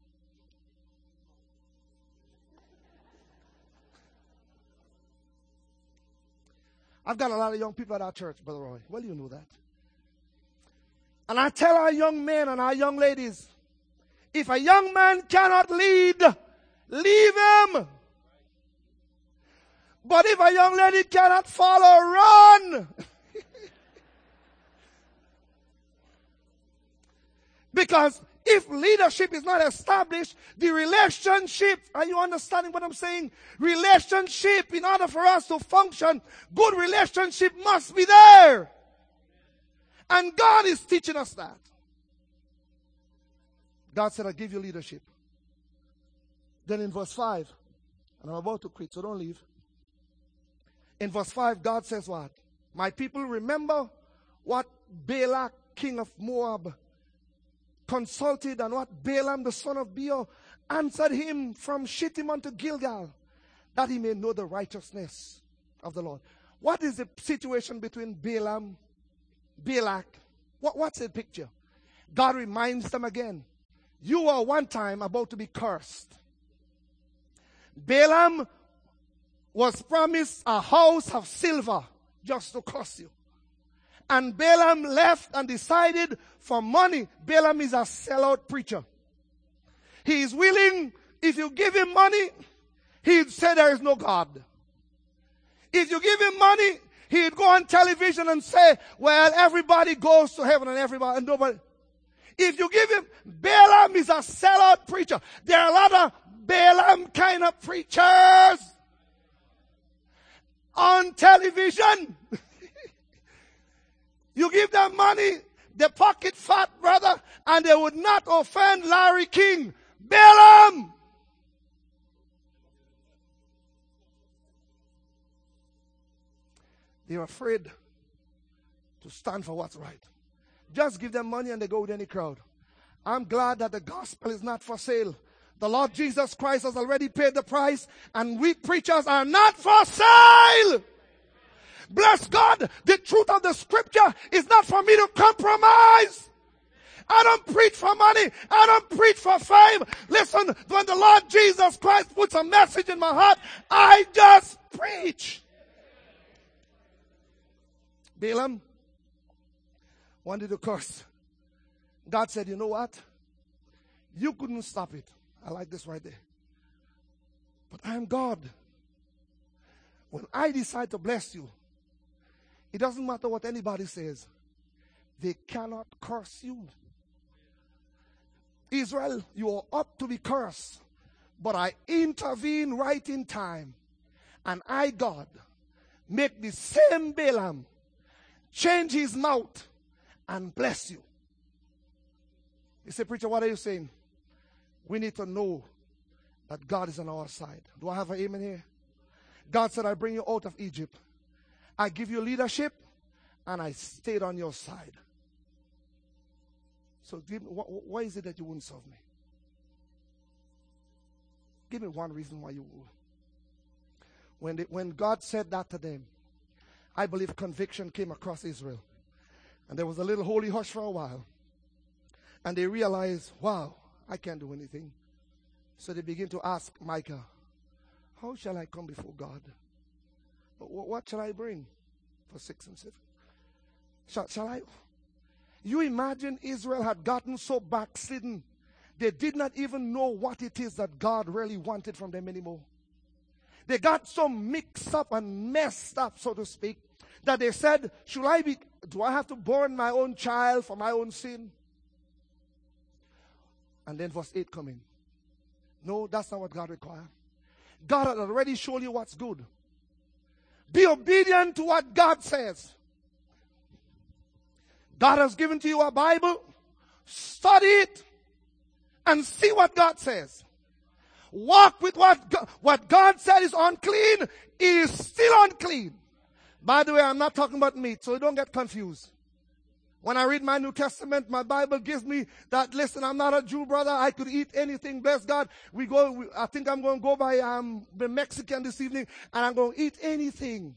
I've got a lot of young people at our church, Brother Roy. Well, you know that. And I tell our young men and our young ladies, if a young man cannot lead, leave him. But if a young lady cannot follow, run. Because if leadership is not established, the relationship, are you understanding what I'm saying? Relationship, in order for us to function, good relationship must be there. And God is teaching us that. God said, I give you leadership. Then in verse 5, and I'm about to quit, so don't leave. In verse 5, God says what? My people, remember what Balak, king of Moab, consulted, and what Balaam, the son of Beor, answered him from Shittim unto Gilgal, that he may know the righteousness of the Lord. What is the situation between Balaam, Balak? What's the picture? God reminds them again. You were one time about to be cursed. Balaam was promised a house of silver just to curse you. And Balaam left and decided for money. Balaam is a sellout preacher. He is willing, if you give him money, he'd say there is no God. If you give him money, he'd go on television and say, well, everybody goes to heaven and nobody. If you give him, Balaam is a sellout preacher. There are a lot of Balaam kind of preachers on television. You give them money, they pocket fat, brother, and they would not offend Larry King. Balaam! They're afraid to stand for what's right. Just give them money and they go with any crowd. I'm glad that the gospel is not for sale. The Lord Jesus Christ has already paid the price, and we preachers are not for sale. Bless God, the truth of the scripture is not for me to compromise. I don't preach for money. I don't preach for fame. Listen, when the Lord Jesus Christ puts a message in my heart, I just preach. Balaam wanted to curse. God said, you know what? You couldn't stop it. I like this right there. But I am God. When I decide to bless you, it doesn't matter what anybody says. They cannot curse you. Israel, you are up to be cursed. But I intervene right in time. And I, God, make the same Balaam change his mouth and bless you. You say, preacher, what are you saying? We need to know that God is on our side. Do I have an amen here? God said, I bring you out of Egypt. I give you leadership, and I stayed on your side. So why is it that you wouldn't serve me? Give me one reason why you would. When God said that to them, I believe conviction came across Israel. And there was a little holy hush for a while. And they realized, wow, I can't do anything. So they begin to ask Micah, how shall I come before God? What shall I bring for 6 and 7? Shall I? You imagine Israel had gotten so backslidden, they did not even know what it is that God really wanted from them anymore. They got so mixed up and messed up, so to speak, that they said, do I have to burn my own child for my own sin? And then verse 8 come in. No, that's not what God requires. God had already shown you what's good. Be obedient to what God says. God has given to you a Bible. Study it and see what God says. Walk with what God said is unclean is still unclean. By the way, I'm not talking about meat, so don't get confused. When I read my New Testament, my Bible gives me that, listen, I'm not a Jew, brother. I could eat anything. Bless God. I think I'm going to go by the Mexican this evening, and I'm going to eat anything.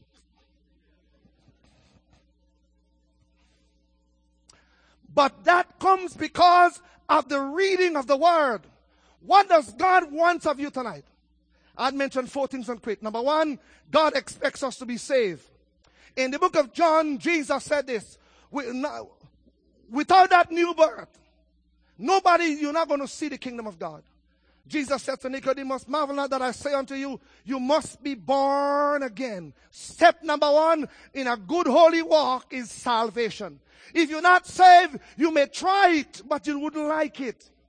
But that comes because of the reading of the word. What does God want of you tonight? I'd mentioned 4 things and quit. Number 1, God expects us to be saved. In the book of John, Jesus said this. Without that new birth, you're not going to see the kingdom of God. Jesus said to Nicodemus, marvel not that I say unto you, you must be born again. Step number 1 in a good holy walk is salvation. If you're not saved, you may try it, but you wouldn't like it.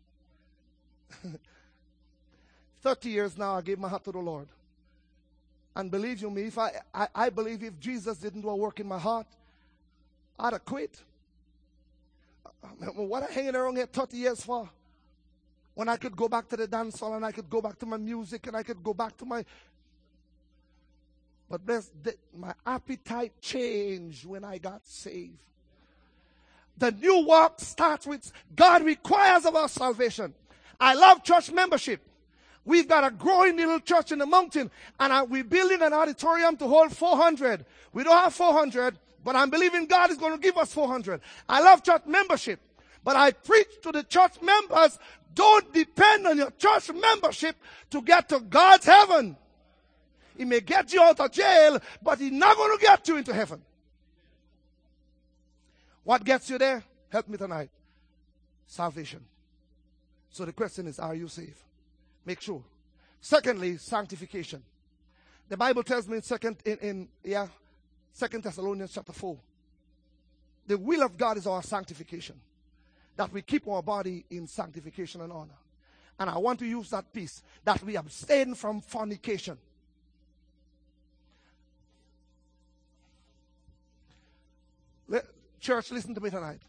30 years now, I gave my heart to the Lord. And believe you me, if I believe if Jesus didn't do a work in my heart, I'd have quit. What I hanging around here 30 years for? When I could go back to the dance hall and I could go back to my music and I could go back to my... But my appetite changed when I got saved. The new walk starts with God requires of our salvation. I love church membership. We've got a growing little church in the mountain, and we're building an auditorium to hold 400. We don't have 400, but I'm believing God is going to give us 400. I love church membership, but I preach to the church members, don't depend on your church membership to get to God's heaven. He may get you out of jail, but he's not going to get you into heaven. What gets you there? Help me tonight. Salvation. So the question is, are you saved? Make sure. Secondly, sanctification. The Bible tells me in 2 Thessalonians chapter 4. The will of God is our sanctification. That we keep our body in sanctification and honor. And I want to use that piece. That we abstain from fornication. Church, listen to me tonight.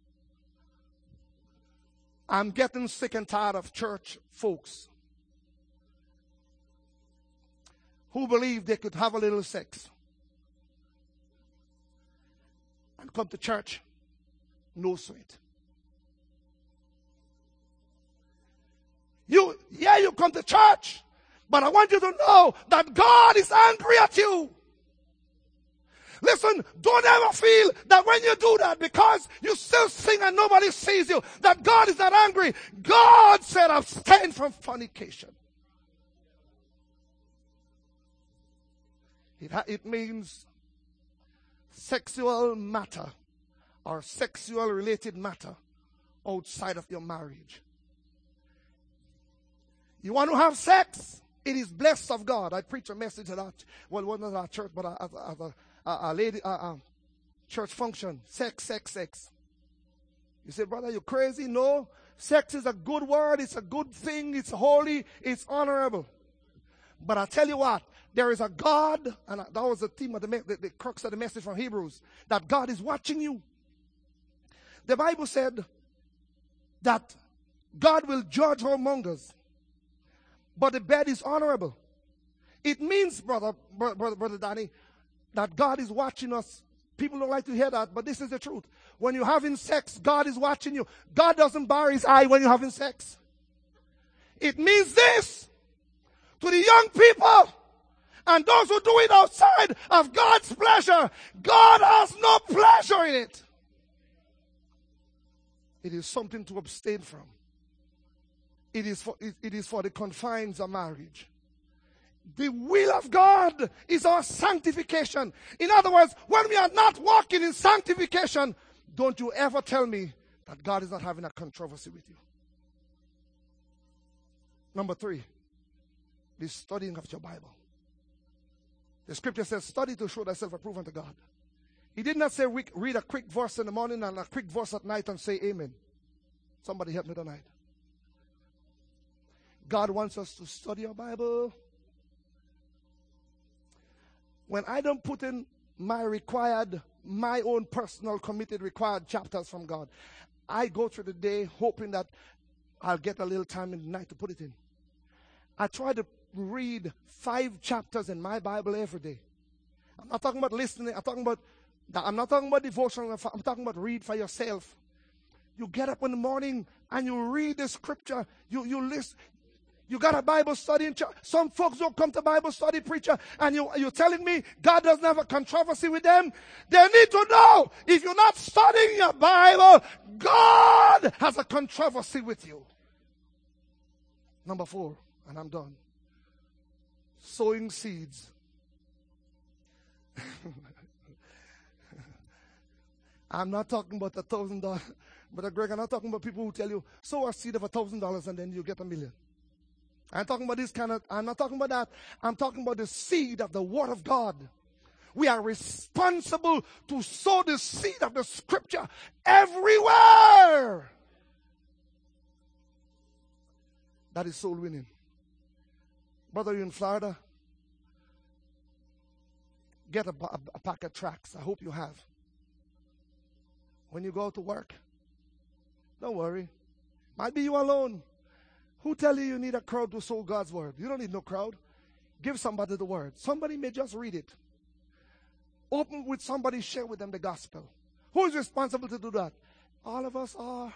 I'm getting sick and tired of church folks who believe they could have a little sex and come to church, no sweat. You come to church, but I want you to know that God is angry at you. Listen, don't ever feel that when you do that, because you still sing and nobody sees you, that God is not angry. God said, abstain from fornication. It means sexual matter or sexual related matter outside of your marriage. You want to have sex? It is blessed of God. I preach a message at that. Well, not at our church, but at a lady church function. Sex. You say, brother, you crazy? No. Sex is a good word. It's a good thing. It's holy. It's honorable. But I tell you what, there is a God, and that was the theme of the crux of the message from Hebrews, that God is watching you. The Bible said that God will judge whoremongers, but the bed is honorable. It means, brother Danny, that God is watching us. People don't like to hear that, but this is the truth. When you're having sex, God is watching you. God doesn't bar his eye when you're having sex. It means this to the young people and those who do it outside of God's pleasure. God has no pleasure in it. It is something to abstain from. It is for the confines of marriage. The will of God is our sanctification. In other words, when we are not walking in sanctification, don't you ever tell me that God is not having a controversy with you. Number 3, the studying of your Bible. The scripture says, study to show thyself approved unto God. He did not say read a quick verse in the morning and a quick verse at night and say amen. Somebody help me tonight. God wants us to study our Bible. When I don't put in my own personal committed required chapters from God, I go through the day hoping that I'll get a little time in the night to put it in. I try to read 5 chapters in my Bible every day. I'm not talking about listening. I'm not talking about devotion. I'm talking about read for yourself. You get up in the morning and you read the scripture. You listen. You got a Bible study in church. Some folks don't come to Bible study, preacher, and you're telling me God doesn't have a controversy with them. They need to know, if you're not studying your Bible, God has a controversy with you. Number 4, and I'm done. Sowing seeds. I'm not talking about $1,000. But Greg, I'm not talking about people who tell you, sow a seed of $1,000 and then you get $1 million. I'm talking about I'm not talking about that. I'm talking about the seed of the Word of God. We are responsible to sow the seed of the Scripture everywhere. That is soul winning. Brother, you're in Florida? Get a pack of tracts. I hope you have. When you go to work, don't worry. Might be you alone. Who tell you need a crowd to sow God's word? You don't need no crowd. Give somebody the word. Somebody may just read it. Open with somebody, share with them the gospel. Who is responsible to do that? All of us are.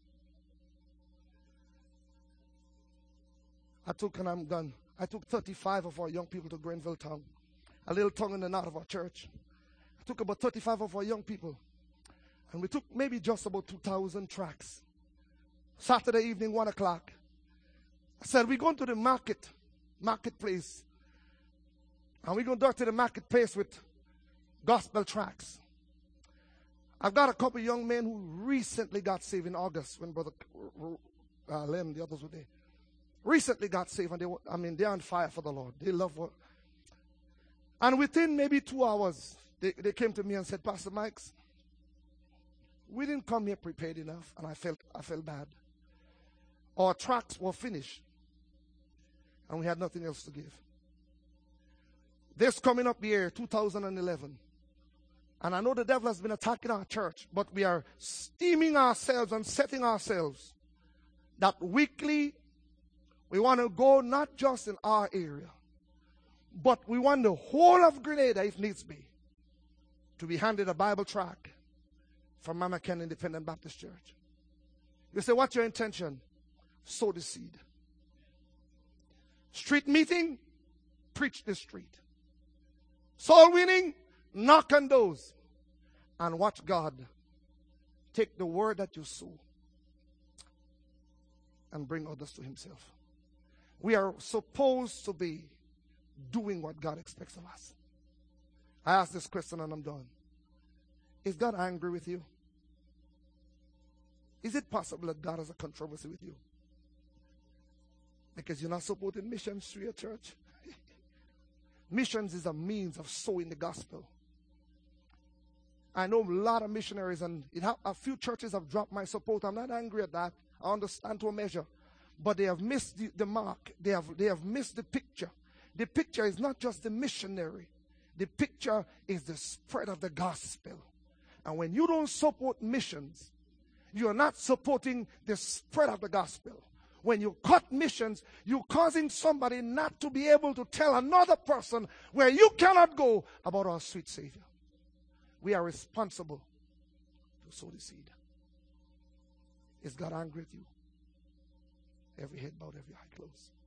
And I'm done. I took 35 of our young people to Grenville Town, a little town in the north of our church. I took about 35 of our young people, and we took maybe just about 2,000 tracts. Saturday evening, 1 o'clock. I said, we're going to the marketplace, and we're going to the marketplace with gospel tracts. I've got a couple of young men who recently got saved in August when Brother Len, the others were there. Recently got saved, and they're on fire for the Lord. They love what. And within maybe 2 hours, they came to me and said, Pastor Mikes, we didn't come here prepared enough, and I felt bad. Our tracts were finished, and we had nothing else to give. This coming up year, 2011, and I know the devil has been attacking our church, but we are steaming ourselves and setting ourselves that weekly we want to go not just in our area, but we want the whole of Grenada, if needs be, to be handed a Bible tract from Mama Ken Independent Baptist Church. You say, what's your intention? Sow the seed. Street meeting, preach the street. Soul winning, knock on doors. And watch God take the word that you sow and bring others to himself. We are supposed to be doing what God expects of us. I ask this question and I'm done. Is God angry with you? Is it possible that God has a controversy with you? Because you're not supporting missions through your church. Missions is a means of sowing the gospel. I know a lot of missionaries, and a few churches have dropped my support. I'm not angry at that. I understand to a measure. But they have missed the mark. They have missed the picture. The picture is not just the missionary. The picture is the spread of the gospel. And when you don't support missions, you are not supporting the spread of the gospel. When you cut missions, you're causing somebody not to be able to tell another person where you cannot go about our sweet Savior. We are responsible to sow the seed. Is God angry at you? Every head bowed, every eye closed.